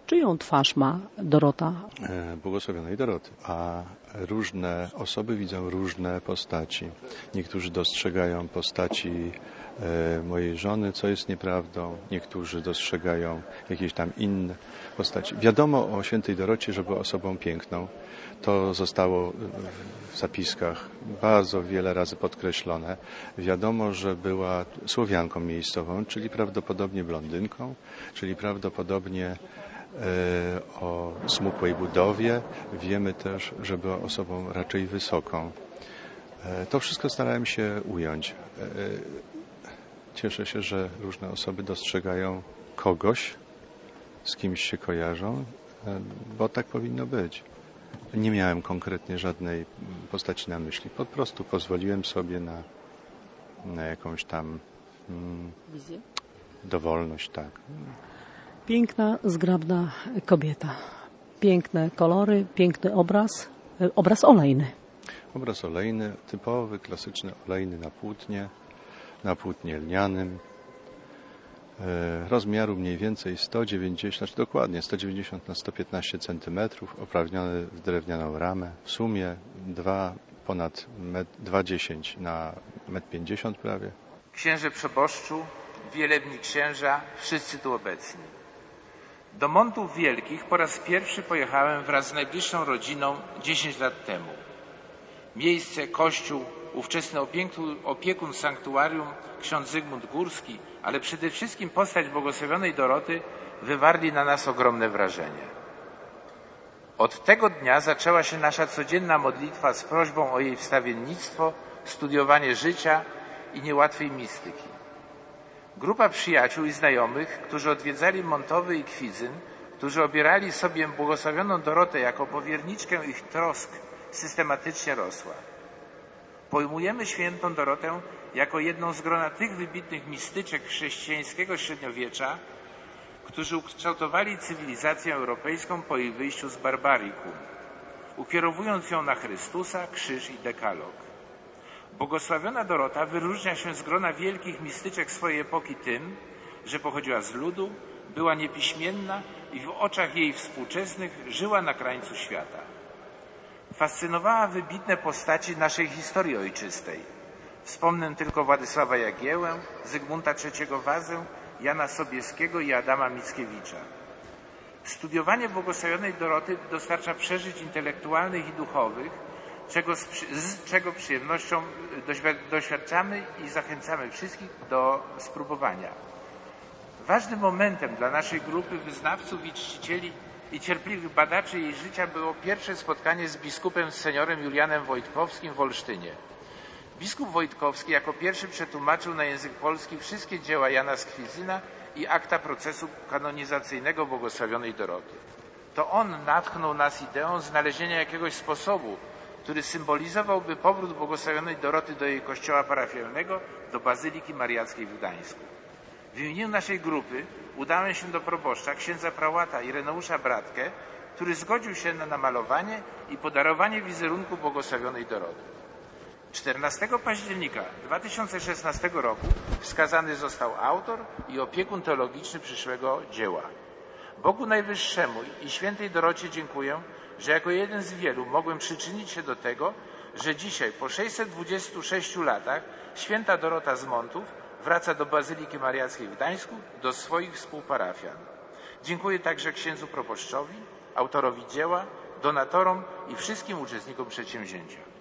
Czyją twarz ma Dorota? Błogosławionej Doroty. A różne osoby widzą różne postaci. Niektórzy dostrzegają postaci mojej żony, co jest nieprawdą. Niektórzy dostrzegają jakieś tam inne postaci. Wiadomo o świętej Dorocie, że była osobą piękną. To zostało w zapiskach bardzo wiele razy podkreślone. Wiadomo, że była Słowianką miejscową, czyli prawdopodobnie blondynką, czyli prawdopodobnie o smukłej budowie. Wiemy też, że była osobą raczej wysoką. To wszystko starałem się ująć. Cieszę się, że różne osoby dostrzegają kogoś, z kimś się kojarzą, bo tak powinno być. Nie miałem konkretnie żadnej postaci na myśli. Po prostu pozwoliłem sobie na jakąś tam Wizję? dowolność, tak. Piękna, zgrabna kobieta. Piękne kolory, piękny obraz. Obraz olejny. Obraz olejny, typowy, klasyczny olejny na płótnie lnianym. Rozmiaru mniej więcej 190, znaczy dokładnie 190 na 115 cm, oprawniony w drewnianą ramę. W sumie ponad 2,10 na 1,50 m prawie. Księże przeboszczu, wielebni księża, wszyscy tu obecni. Do Montów Wielkich po raz pierwszy pojechałem wraz z najbliższą rodziną 10 lat temu. Miejsce, kościół, ówczesny opiekun sanktuarium, ksiądz Zygmunt Górski, ale przede wszystkim postać błogosławionej Doroty wywarli na nas ogromne wrażenie. Od tego dnia zaczęła się nasza codzienna modlitwa z prośbą o jej wstawiennictwo, studiowanie życia i niełatwej mistyki. Grupa przyjaciół i znajomych, którzy odwiedzali Montowy i Kwidzyn, którzy obierali sobie błogosławioną Dorotę jako powierniczkę ich trosk, systematycznie rosła. Pojmujemy świętą Dorotę jako jedną z grona tych wybitnych mistyczek chrześcijańskiego średniowiecza, którzy ukształtowali cywilizację europejską po jej wyjściu z barbarikum, ukierowując ją na Chrystusa, krzyż i dekalog. Błogosławiona Dorota wyróżnia się z grona wielkich mistyczek swojej epoki tym, że pochodziła z ludu, była niepiśmienna i w oczach jej współczesnych żyła na krańcu świata. Fascynowała wybitne postaci naszej historii ojczystej. Wspomnę tylko Władysława Jagiełłę, Zygmunta III Wazę, Jana Sobieskiego i Adama Mickiewicza. Studiowanie błogosławionej Doroty dostarcza przeżyć intelektualnych i duchowych, z czego przyjemnością doświadczamy i zachęcamy wszystkich do spróbowania. Ważnym momentem dla naszej grupy wyznawców i czcicieli i cierpliwych badaczy jej życia było pierwsze spotkanie z biskupem seniorem Julianem Wojtkowskim w Olsztynie. Biskup Wojtkowski jako pierwszy przetłumaczył na język polski wszystkie dzieła Jana z Kwidzyna i akta procesu kanonizacyjnego błogosławionej Doroty. To on natchnął nas ideą znalezienia jakiegoś sposobu, który symbolizowałby powrót błogosławionej Doroty do jej kościoła parafialnego, do Bazyliki Mariackiej w Gdańsku. W imieniu naszej grupy udałem się do proboszcza, księdza prałata Ireneusza Bratkę, który zgodził się na namalowanie i podarowanie wizerunku błogosławionej Doroty. 14 października 2016 roku wskazany został autor i opiekun teologiczny przyszłego dzieła. Bogu Najwyższemu i świętej Dorocie dziękuję, że jako jeden z wielu mogłem przyczynić się do tego, że dzisiaj po 626 latach święta Dorota z Montów wraca do Bazyliki Mariackiej w Gdańsku, do swoich współparafian. Dziękuję także księdzu proboszczowi, autorowi dzieła, donatorom i wszystkim uczestnikom przedsięwzięcia.